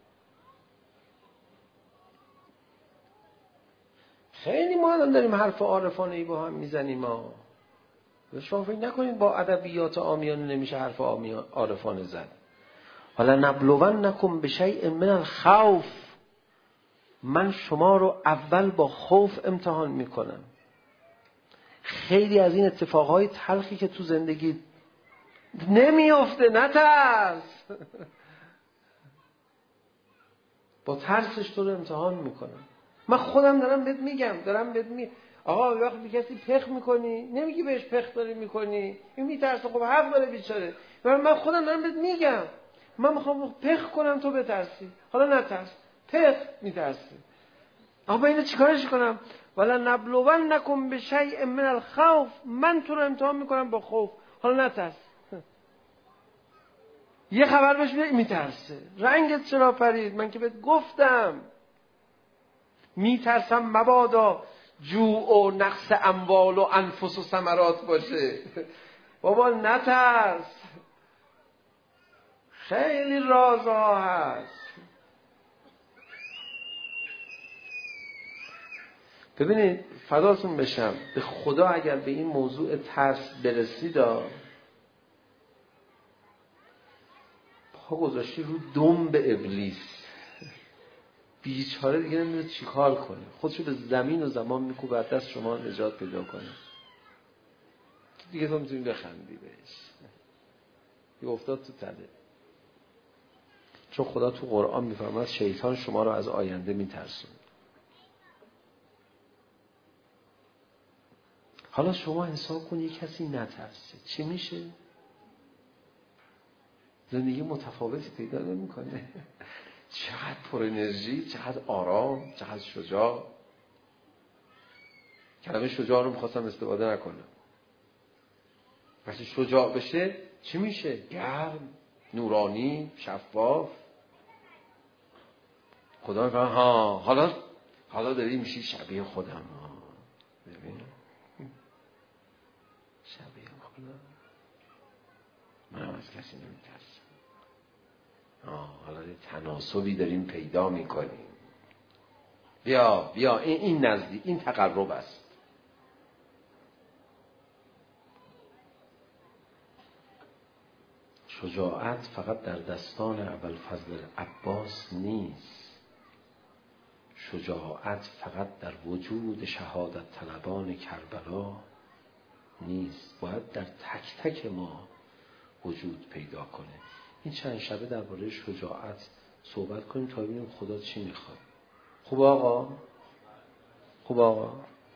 S3: خیلی ما الان داریم حرف عارفانه ای با هم میزنیم. ما شما فکر نکنید با ادبیات عامیانه نمیشه حرف عارفانه زد. حالا نبلونکم بشیء من الخوف، من شما رو اول با خوف امتحان میکنم. خیلی از این اتفاقهای تلخی که تو زندگی نمیافته، نترس. با ترسش تو رو امتحان میکنم. من خودم دارم بهت میگم، آقا وقتی کسی پخ میکنی نمیگی بهش پخ داری میکنی، این میترسه، خب حق داره بیچاره. من خودم دارم بهت میگم، من میخوام پخ کنم تو بترسی، حالا نترس، پخ میترسی. آقا اینو چیکارش کنم؟ ولا نبلونکم بشیء من الخوف، من تو رو امتحان میکنم با خوف، حالا نترس. یه خبر بهش میترسه، رنگت چرا پرید؟ من که بهت گفتم میترسم مبادا جوع و نقص اموال و انفس و ثمرات باشه. بابا نترس، خیلی رازها هست. ببینید فداتون بشم، به خدا اگر به این موضوع ترس برسید، پا گذاشتی رو دم به ابلیس، بیچاره دیگه نمیدونه چی کار کنه، خودشو به زمین و زمان میکوبه دست شما نجات پیدا کنه. دیگه تو میتونی بخندی بهش، یه افتاد تو تله. چون خدا تو قرآن میفرماید شیطان شما رو از آینده میترسونه. حالا شما حساب کن یک کسی نترسه چی میشه؟ زندگی متفاوتی پیدا نمیکنه. چقدر پر انرژی، چقدر آرام، چقدر شجاع. کلمه شجاع رو میخواستم استفاده نکنم. وقتی شجاع بشه چی میشه؟ گرم، نورانی، شفاف. خدا میفرماید حالا داری میشی شبیه خودم. ببین شبیه خودم، من از کسی نمیترسم. حالا تناسبی داریم پیدا میکنیم. بیا این نزدیک، این تقرب است. شجاعت فقط در دستان ابوالفضل عباس نیست. شجاعت فقط در وجود شهادت طلبان کربلا نیست. باید در تک تک ما وجود پیدا کنه. این چند شبه درباره شجاعت صحبت کنیم تا ببینیم خدا چی میخواد. خوب آقا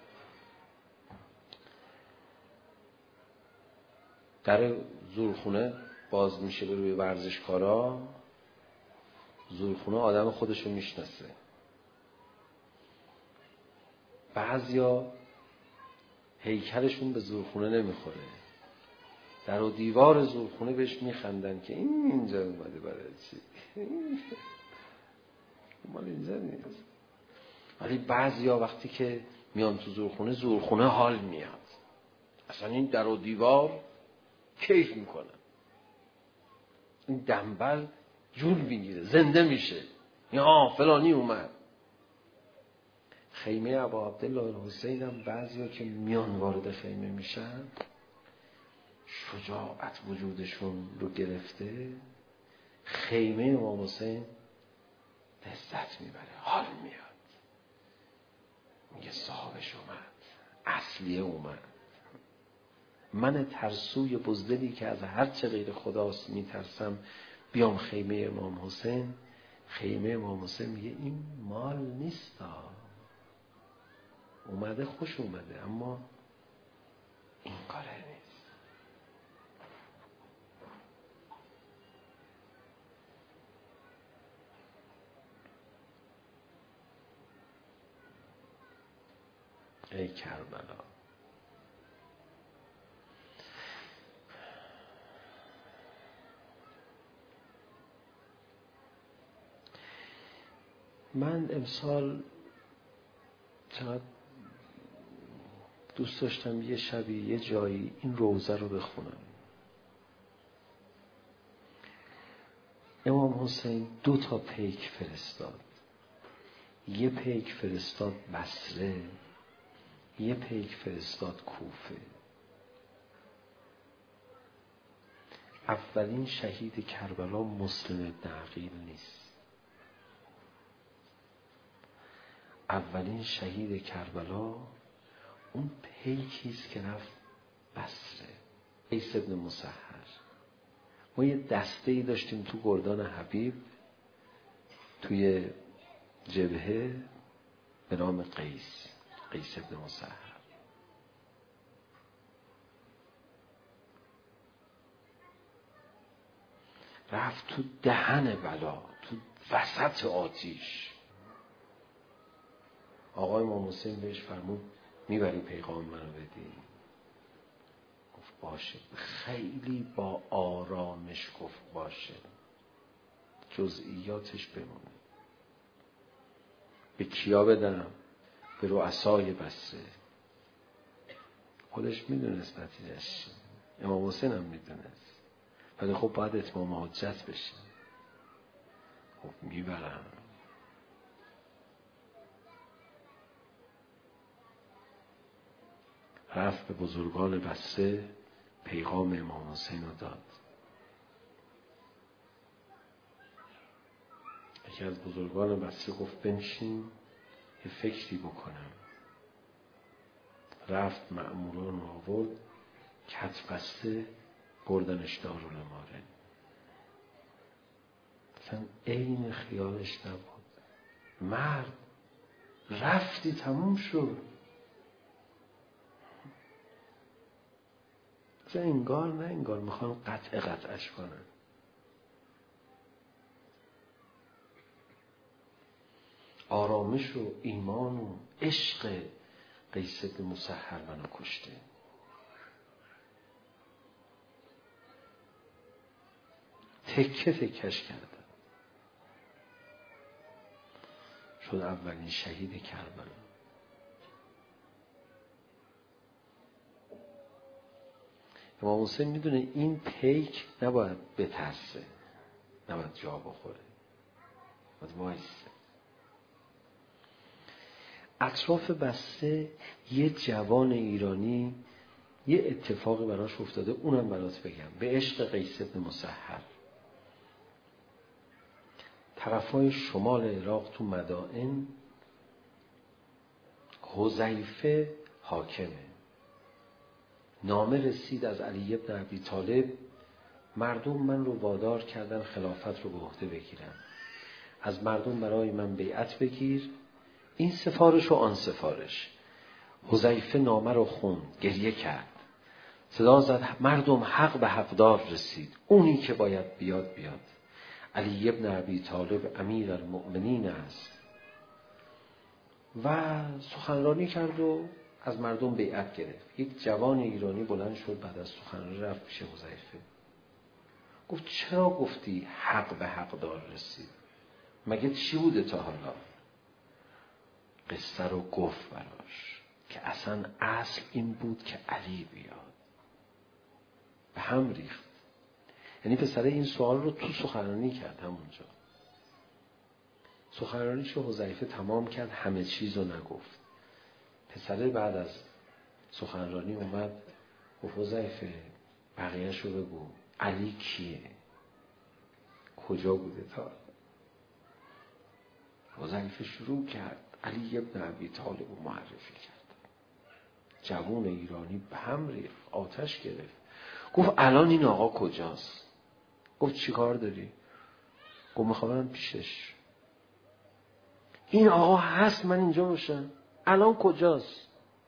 S3: در زورخونه باز میشه به روی ورزشکارا. زورخونه آدم خودشو میشناسه. بعضیا هیکلشون به زورخونه نمیخوره، در و دیوار زورخونه بهش میخندن که این اینجا اومده برای چی؟ مال اینجا نیست. ولی بعضیا وقتی که میان تو زورخونه حال میاد، اصلا این در و دیوار کیف میکنن. این دنبل جون میگیره، زنده میشه. یا فلانی اومد. خیمه ابا عبدالله الحسین هم بعضیا که میان وارد خیمه میشن، شجاعت وجودشون رو گرفته، خیمه امام حسین لذت میبره، حال میاد. میگه صاحبش اومد، اصلیه اومد. من ترسوی بزدلی که از هر چه غیر خداست میترسم، بیام خیمه امام حسین. خیمه امام حسین میگه این مال نیستا، اومده خوش اومده، اما این کاره نیست. ای کربلا. من امسال چقدر دوست داشتم یه شبی یه جایی این روزه رو بخونم. امام حسین 2 پیک فرستاد. یه پیک فرستاد بصره، یه پیک فرستاد کوفه. اولین شهید کربلا مسلم بن عقیل نیست. اولین شهید کربلا اون پیکیست که رفت بصره، قیس بن مسحر. ما یه دسته‌ای داشتیم تو گردان حبیب توی جبهه به نام قیس بن مسحر. رفت تو دهن بلا، تو وسط آتیش. آقای امام حسین بهش فرمود میبری پیغام منو بدی؟ گفت باشه. خیلی با آرامش گفت باشه، جزئیاتش بمونه. به کیا بدم؟ به رؤسای بصره. خودش میدونست نتیجهش چیه، امام حسین هم میدونست، ولی خب باید اتمام حجت بشه. خب میبرم. رفت به بزرگان بصره، پیغام امام حسین رو داد. یکی از بزرگان بصره گفت بنشین یه فکری بکنم. رفت مأموران رو آورد، کت بسته بردنش دارالمعارف. اصلا عین خیالش نبود. مرد رفتی تموم شد. اصلا انگار نه انگار میخوان قطعش کنن. آرامش و ایمان و عشق قیس بن مسحر منو کشته. تکه تکش کردن. شد اولین شهید کربلا. امام حسین میدونه این پیک نباید بترسه، نباید جا بخوره، باید وایسه. اطراف بسته یه جوان ایرانی یه اتفاقی براش افتاده، اونم برات بگم. به عشق قیس بن مسحر طرفای شمال عراق تو مدائن حذیفه حاکمه. نامه رسید از علی بن ابی طالب، مردم من رو وادار کردن خلافت رو به عهده بگیرم، از مردم برای من بیعت بگیر. این سفارش و آن سفارش. حذیفه نامه رو خوند، گریه کرد، صدا زد مردم حق به حقدار رسید، اونی که باید بیاد بیاد. علی بن ابی طالب امیر المؤمنین است. و سخنرانی کرد و از مردم بیعت گرفت. یک جوان ایرانی بلند شد بعد از سخنرانی رفت پیش حذیفه، گفت چرا گفتی حق به حقدار رسید؟ مگه چی بوده تا حالا؟ قصه رو گفت براش که اصلا اصل این بود که علی بیاد. به هم ریخت. یعنی پسر این سوال رو تو سخنرانی کرد. همونجا سخنرانیشو حذیفه تمام کرد، همه چیز رو نگفت. پسره بعد از سخنرانی اومد گفت حذیفه بقیه‌شو بگو، علی کیه؟ کجا بوده تا؟ حذیفه شروع کرد علی ابن ابی طالب رو معرفی کرد. جوان ایرانی به هم ریخت، آتش گرفت. گفت الان این آقا کجاست؟ گفت چی کار داری؟ گفت میخوام برم پیشش. این آقا هست من اینجا باشم؟ الان کجاست؟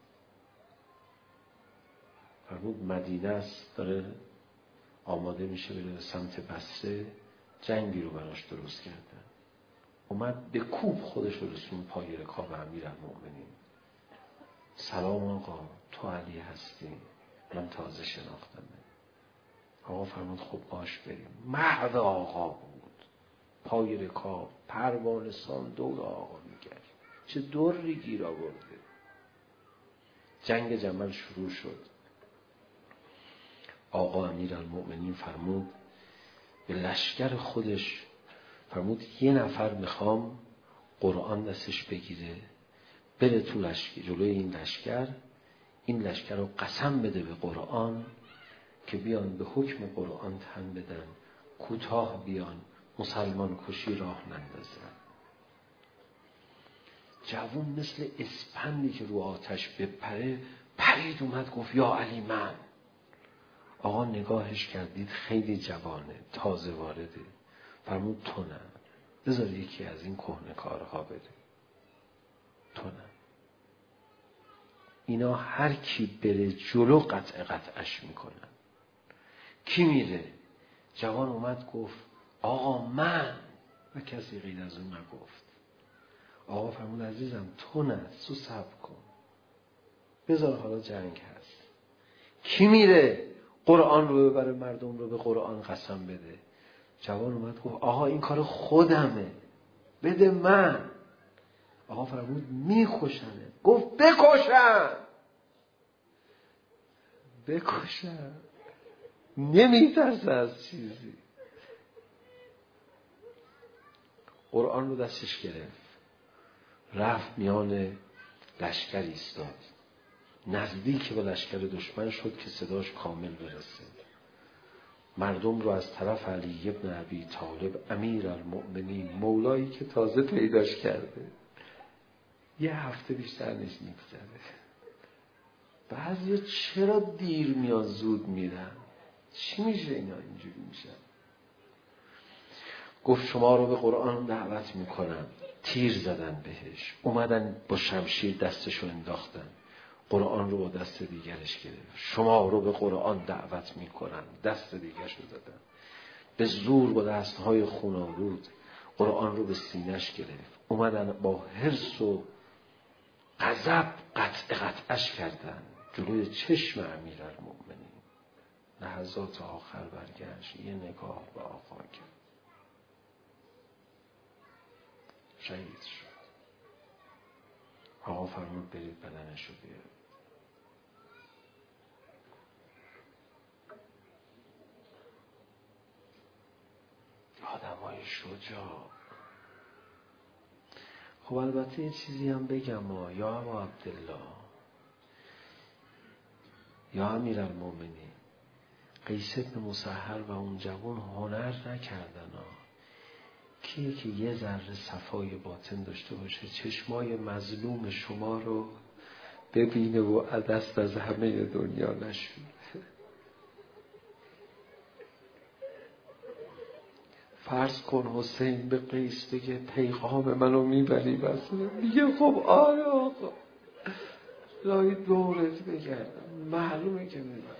S3: فرمود مدینه است، داره آماده میشه بره به سمت بصره، جنگی رو براش درست کردن. اومد به کوب خودش رو رسون پای رکاب امیرالمؤمنین. سلام آقا، تو علی هستی؟ من تازه شناختمه. آقا فرمود خب باش بریم. مهد آقا بود، پای رکاب پروانه‌سان دور آقا میگشت. چه دوری گیر آورده. جنگ جمل شروع شد. آقا امیرالمؤمنین فرمود به لشکر خودش، فرمود یه نفر میخوام قرآن دستش بگیره، بره تو لشکر، جلوی این لشکر رو قسم بده به قرآن که بیان به حکم قرآن تن بدن، کوتاه بیان، مسلمان کشی راه نندازن. جوون مثل اسپندی که رو آتش بپره پرید اومد گفت یا علی من. آقا نگاهش کردید خیلی جوانه، تازه وارده. فرمود تو نه، بذار یکی از این کهنه‌کارها بره. تو نه. اینا هر کی بره جلو قطعش میکنن. کی میره؟ جوان اومد گفت آقا من، و کسی غیر از اون نگفت. آقا فرمود عزیزم تو نه، تو صبر کن، بذار حالا جنگ هست. کی میره قرآن رو ببره، مردم رو به قرآن قسم بده؟ جوان اومد گفت آقا این کار خودمه، بده من. آقا فرمود میکشنه. گفت بکشن. نمیترسه از چیزی. قرآن رو دستش گرفت، رفت میان لشکر ایستاد، نزدیک به لشکر دشمن شد که صداش کامل برسه. مردم رو از طرف علی ابن ابی طالب امیرالمؤمنین، مولایی که تازه پیداش کرده، یه هفته بیشتر نیست میگذره. بعضی چرا دیر میان زود میرن؟ چی میشه اینا اینجوری میشن؟ گفت شما رو به قرآن دعوت میکنم. تیر زدن بهش، اومدن با شمشیر دستشو انداختن، قرآن رو با دست دیگرش گرفت. شما رو به قرآن دعوت میکنم، دست دیگرشو زدن. به زور با دستهای خون‌آلود قرآن رو به سینه‌اش گرفت. اومدن با حرص و غضب قطعش کردن جلوی چشم امیرالمؤمنین. لحظات آخر برگشت، یه نگاه به آقا کرد، شهید شد. آقا فرمود برید بدنشو بیارید. آدمای شجاع. خب البته یه چیزی هم بگم یا ابا عبدالله، یا امیرالمؤمنین، قیس بن مسهر و اون جوان هنر نکردن کیه که یه ذره صفای باطن داشته باشه چشمای مظلوم شما رو ببینه و دست از همه دنیا نشوره. فرض کن حسین به قیس بگه پیغام منو میبری، بس میگه خب آره آقا، لای دورت بگردم، معلومه که میبری،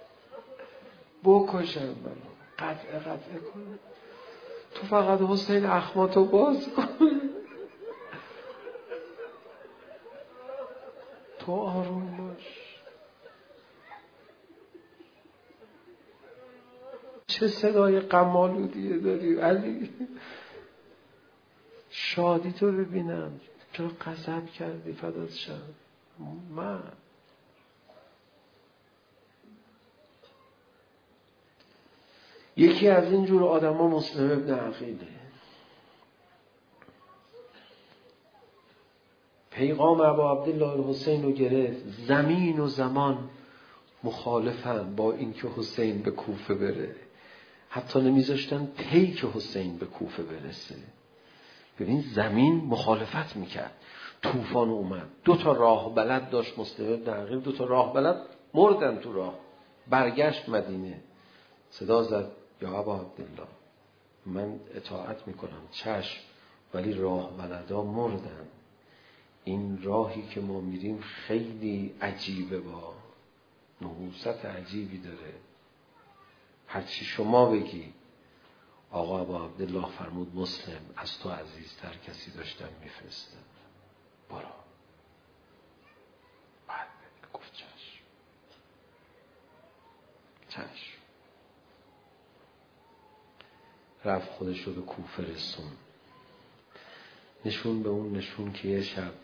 S3: بکشم منو، قطع کنم، تو فقط حسین اخماتو باز کن، تو آروم باش. چه صدای غم‌آلودیه داری علی؟ شادی تو ببینم، چرا غضب کردی؟ فدات شم. من یکی از این جور آدما مسلم ابن عقیله. پیغام ابا عبدالله الحسین رو گرفت. زمین و زمان مخالفن با اینکه حسین به کوفه بره، حتی نمیذاشتن پیک حسین به کوفه برسه. ببین زمین مخالفت میکرد. طوفان اومد، 2 راه بلد داشت مسلم ابن عقیل، 2 راه بلد مردن تو راه. برگشت مدینه، صدا زد یا ابا عبدالله من اطاعت میکنم، چشم، ولی راه بلدا مردن. این راهی که ما میریم خیلی عجیبه، با نحوست عجیبی داره، هرچی شما بگی. آقا ابا عبدالله فرمود مسلم از تو عزیزتر کسی داشتم میفرستم، برو. بعد چشم. رفت خودش رو به کوفه رسون. نشون به اون نشون که یه شب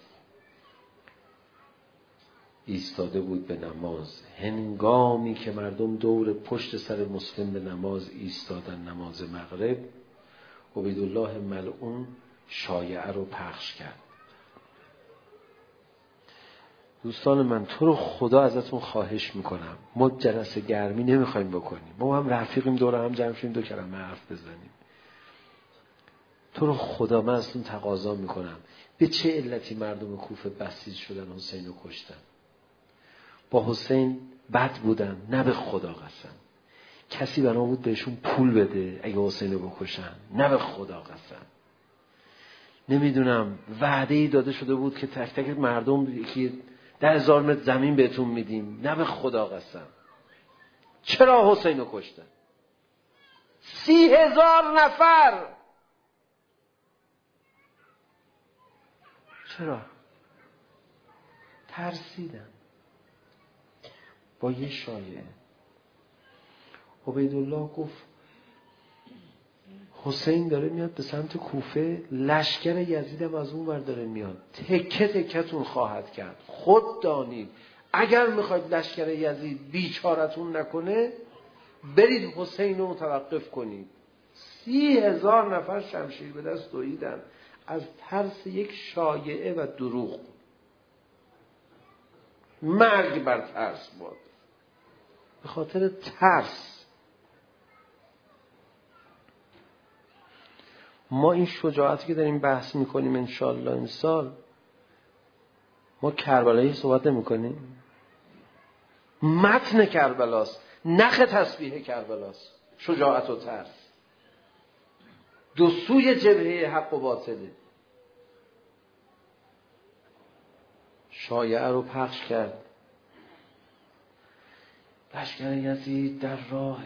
S3: ایستاده بود به نماز. هنگامی که مردم دور پشت سر مسلم به نماز ایستادن، نماز مغرب، عبیدالله ملعون شایعه رو پخش کرد. دوستان من، تو رو خدا ازتون خواهش میکنم، ما جلسه گرمی نمیخوایم بکنیم، ما هم رفیقیم دور هم جمع شیم 2 کلمه حرف بزنیم. تو رو خدا من ازتون تقاضا میکنم، به چه علتی مردم کوفه بسیج شدن حسین رو کشتن؟ با حسین بد بودن؟ نه به خدا قسم. کسی بنا بود بهشون پول بده اگه حسین رو بکشن؟ نه به خدا قسم. نمیدونم وعده‌ای داده شده بود که تک تک مردم یکی 10,000 متر زمین بهتون میدیم؟ نه به خدا قسم. چرا حسین رو کشتن؟ 30,000 نفر. چرا؟ ترسیدن. با یه شایعه عبیدالله گفت حسین داره میاد به سمت کوفه، لشکر یزیدم از اون ور داره میاد، تکه تکتون خواهد کرد. خود دانید اگر میخواید لشکر یزید بیچارتون نکنه، برید حسین رو متوقف کنید. 30,000 نفر شمشیر به دست دویدن از ترس یک شایعه و دروغ. مرگ بر ترس بود. به خاطر ترس ما این شجاعتی که داریم بحث میکنیم انشالله امسال، ما کربلایی صحبت نمی کنیم. متن کربلاست، نخ تسبیح کربلاست، شجاعت و ترس. 2 سوی جبهه حق و باطله. شایعه رو پخش کرد. لشکر یزید در راه.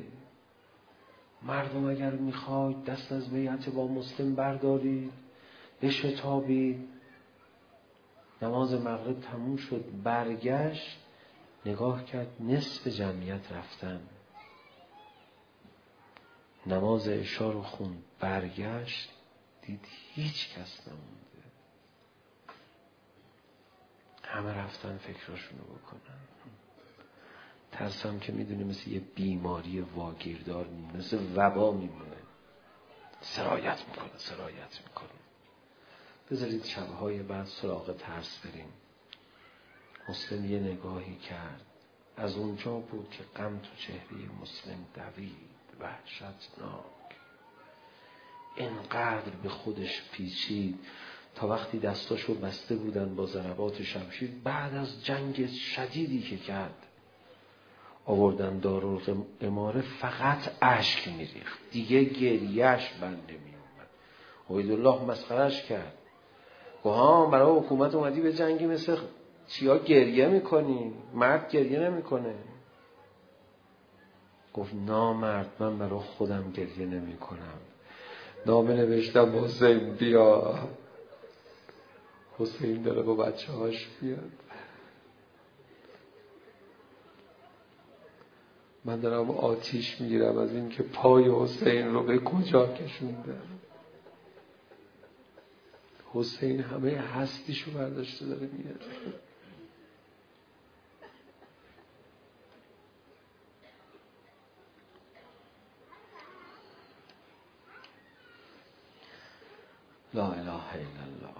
S3: مردم اگر میخواید دست از بیعت با مسلم بردارید، بشتابید. نماز مغرب تموم شد، برگشت، نگاه کرد نصف جمعیت رفتن. نماز عشا رو خوند، برگشت، دید هیچ کس نمونده. همه رفتن فکراشونو بکنن. ترسم که میدونی مثل یه بیماری واگیردار میمونه، مثل وبا میمونه، سرایت میکنه. بذارید شبهای بعد سراغ ترس بریم. مسلم یه نگاهی کرد، از اونجا بود که غم تو چهره مسلم دوید، وحشتناک. اینقدر به خودش پیچید تا وقتی دستاشو بسته بودن با ضربات شمشیر، بعد از جنگ شدیدی که کرد، آوردن دارالاماره، فقط اشک میریخت، دیگه گریهش بند نمیومد. عبیدالله مسخرش کرد، گفت برای حکومت اومدی به جنگی مثل چیا گریه میکنی؟ مرد گریه نمیکنه. گفت نامرد، من برای خودم گریه نمی کنم. نامه نوشتم حسین بیا. حسین داره با بچه هاش بیاد. من دارم آتیش میگیرم از این که پای حسین رو به کجا کشوندم. حسین همه هستیشو برداشته داره میاد. لا اله الا الله.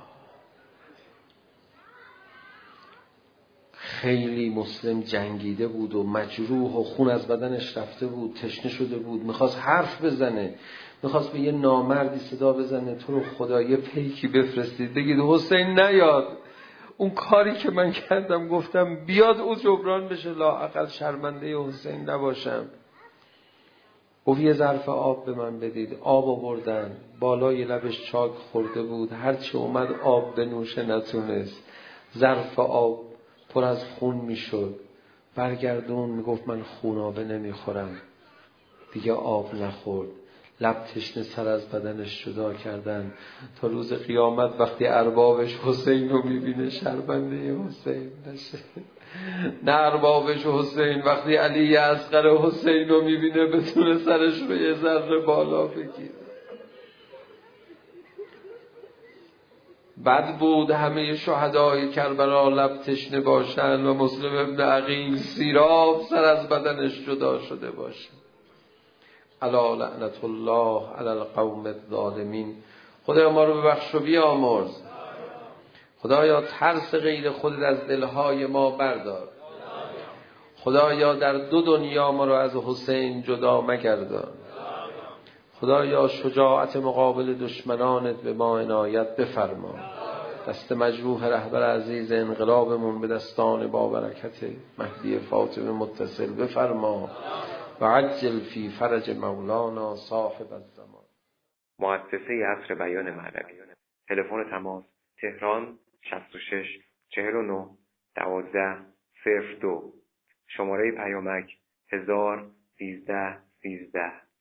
S3: خیلی مسلم جنگیده بود و مجروح و خون از بدنش رفته بود، تشنه شده بود، میخواست حرف بزنه، میخواست به یه نامردی صدا بزنه، تو رو خدا یه پیکی بفرستید بگید حسین نیاد. اون کاری که من کردم، گفتم بیاد او جبران بشه، لااقل شرمنده حسین نباشم. گفت یه ظرف آب به من بدید. آب آوردن، بالای لبش چاک خورده بود، هرچی اومد آب بنوشه نتونست، ظرف آب پر از خون میشد. برگردون میگفت من خونابه نمیخورم. دیگه آب نخورد. لب تشنه سر از بدنش جدا کردن. تا روز قیامت وقتی اربابش حسین رو میبینه شرمنده حسین نشه. نه اربابش حسین وقتی علی اصغر حسین رو میبینه بتونه سرش رو یه ذره بالا بگیره. بد بود همه شهدای کربلا لب تشنه باشن و مسلم ابن عقیل سیراب سر از بدنش جدا شده باشه. الا لعنت الله علی القوم الظالمین. خدایا ما رو ببخش و بیامرز. خدایا ترس غیر خودت از دلهای ما بردار. خدایا در دو دنیا ما رو از حسین جدا مگردان. خدایا شجاعت مقابل دشمنانت به ما عنایت بفرما. دست مجروح رهبر عزیز انقلابمون به دستان با برکت مهدی فاطمه متصل بفرما و عجل فی فرج مولانا صاحب الزمان.
S2: مؤسسه عصر بیان معنوی. تلفن تماس تهران 66 49 12 02. شماره پیامک 1013 13.